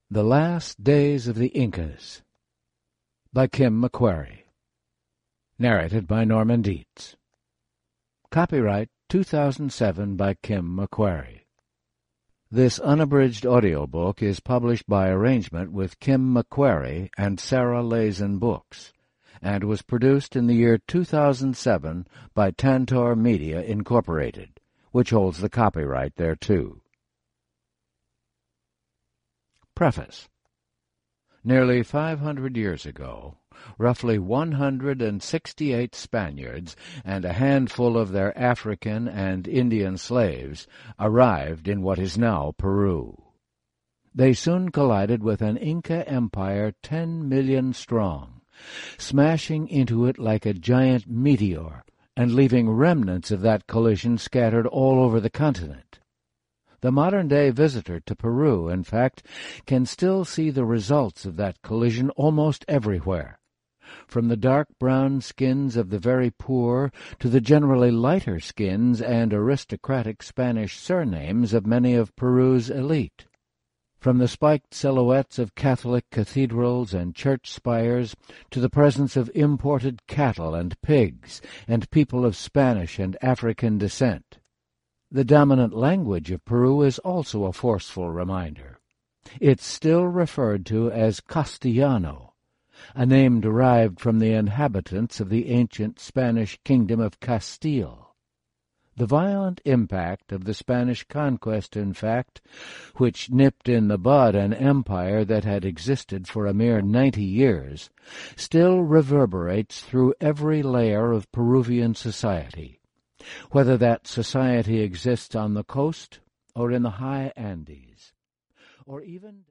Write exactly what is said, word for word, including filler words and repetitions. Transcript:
The Last Days of the Incas by Kim McQuarrie. Narrated by Norman Dietz. Copyright two thousand seven by Kim McQuarrie. This unabridged audiobook is published by arrangement with Kim McQuarrie and Sarah Lazen Books, and was produced in the year two thousand seven by Tantor Media, Incorporated, which holds the copyright thereto. Preface. Nearly five hundred years ago, roughly one hundred sixty-eight Spaniards and a handful of their African and Indian slaves arrived in what is now Peru. They soon collided with an Inca empire ten million strong, smashing into it like a giant meteor and leaving remnants of that collision scattered all over the continent. The modern-day visitor to Peru, in fact, can still see the results of that collision almost everywhere, from the dark brown skins of the very poor to the generally lighter skins and aristocratic Spanish surnames of many of Peru's elite, from the spiked silhouettes of Catholic cathedrals and church spires to the presence of imported cattle and pigs and people of Spanish and African descent. The dominant language of Peru is also a forceful reminder. It's still referred to as Castellano, a name derived from the inhabitants of the ancient Spanish kingdom of Castile. The violent impact of the Spanish conquest, in fact, which nipped in the bud an empire that had existed for a mere ninety years, still reverberates through every layer of Peruvian society, whether that society exists on the coast or in the high Andes, or even